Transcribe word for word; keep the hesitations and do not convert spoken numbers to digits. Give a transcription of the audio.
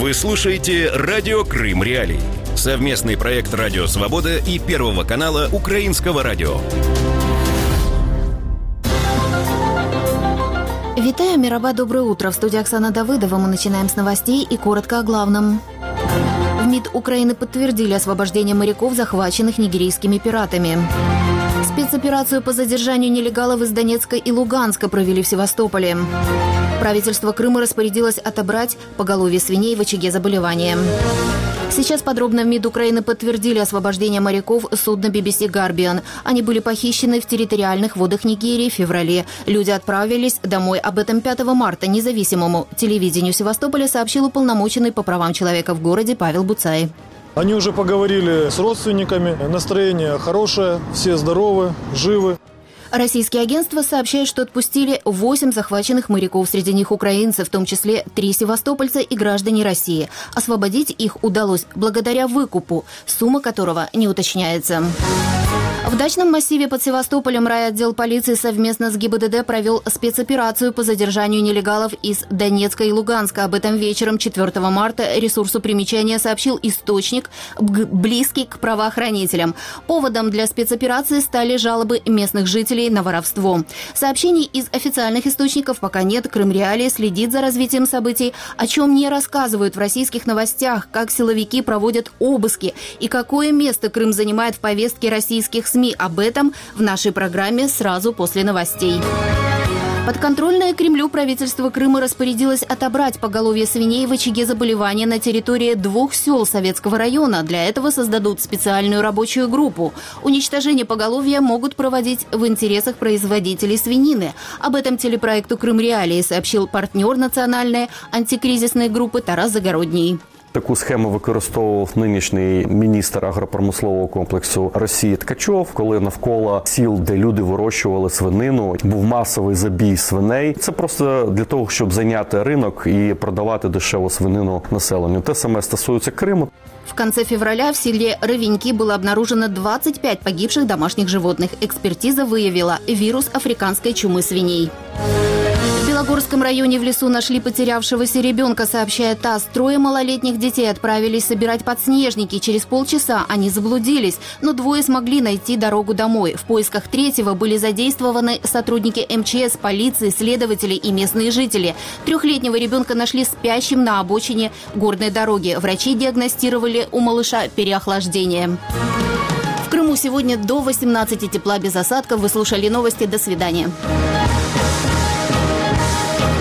Вы слушаете «Радио Крым Реалии». Совместный проект «Радио Свобода» и Первого канала Украинского радио. Витаю, Мираба, доброе утро. В студии Оксана Давыдова. Мы начинаем с новостей и коротко о главном. В МИД Украины подтвердили освобождение моряков, захваченных нигерийскими пиратами. Спецоперацию по задержанию нелегалов из Донецка и Луганска провели в Севастополе. Правительство Крыма распорядилось отобрать поголовье свиней в очаге заболевания. Сейчас подробно в МИД Украины подтвердили освобождение моряков судна би би си «Гарбиан». Они были похищены в территориальных водах Нигерии в феврале. Люди отправились домой. Об этом пятого марта независимому телевидению Севастополя сообщил уполномоченный по правам человека в городе Павел Буцай. Они уже поговорили с родственниками. Настроение хорошее, все здоровы, живы. Российские агентства сообщают, что отпустили восемь захваченных моряков, среди них украинцы, в том числе три севастопольца и граждане России. Освободить их удалось благодаря выкупу, сумма которого не уточняется. В дачном массиве под Севастополем райотдел полиции совместно с ГИБДД провел спецоперацию по задержанию нелегалов из Донецка и Луганска. Об этом вечером четвёртого марта ресурсу «Примечания» сообщил источник, близкий к правоохранителям. Поводом для спецоперации стали жалобы местных жителей на воровство. Сообщений из официальных источников пока нет. Крым Реалии следит за развитием событий, о чем не рассказывают в российских новостях, как силовики проводят обыски и какое место Крым занимает в повестке российских СМИ. Об этом в нашей программе сразу после новостей. Подконтрольное Кремлю правительство Крыма распорядилось отобрать поголовье свиней в очаге заболевания на территории двух сел Советского района. Для этого создадут специальную рабочую группу. Уничтожение поголовья могут проводить в интересах производителей свинины. Об этом телепроекту «Крым Реалии» сообщил партнер национальной антикризисной группы Тарас Загородній. Таку схему використовував нинішній міністр агропромислового комплексу Росії Ткачов, коли навколо сіл, де люди вирощували свинину, був масовий забій свиней. Це просто для того, щоб зайняти ринок і продавати дешеву свинину населенню. Те саме стосується Криму. В конце февраля в селе Ровеньки было обнаружено двадцать пять погибших домашних животных. Экспертиза выявила вирус африканской чумы свиней. В Белогорском районе в лесу нашли потерявшегося ребенка, сообщает ТАСС. Трое малолетних детей отправились собирать подснежники. Через полчаса они заблудились, но двое смогли найти дорогу домой. В поисках третьего были задействованы сотрудники эм че эс, полиции, следователи и местные жители. Трехлетнего ребенка нашли спящим на обочине горной дороги. Врачи диагностировали у малыша переохлаждение. В Крыму сегодня до восемнадцати тепла без осадков. Вы слушали новости. До свидания.